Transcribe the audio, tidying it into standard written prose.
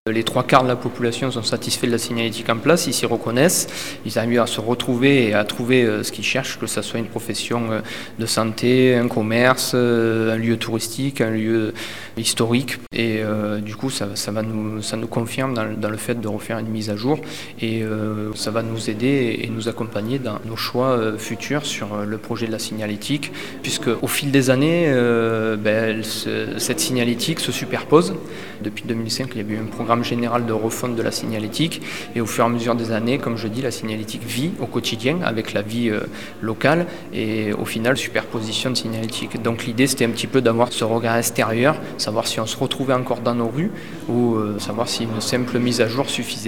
Les 3/4 de la population sont satisfaits de la signalétique en place, ils s'y reconnaissent, ils arrivent à se retrouver et à trouver ce qu'ils cherchent, que ce soit une profession de santé, un commerce, un lieu touristique, un lieu historique. Et du coup, ça nous confirme dans le fait de refaire une mise à jour et ça va nous aider et nous accompagner dans nos choix futurs sur le projet de la signalétique, puisque au fil des années, cette signalétique se superpose. Depuis 2005, il y a eu un programme général de refonte de la signalétique et au fur et à mesure des années, comme je dis, la signalétique vit au quotidien avec la vie locale et au final superposition de signalétique. Donc l'idée c'était un petit peu d'avoir ce regard extérieur, savoir si on se retrouvait encore dans nos rues ou savoir si une simple mise à jour suffisait.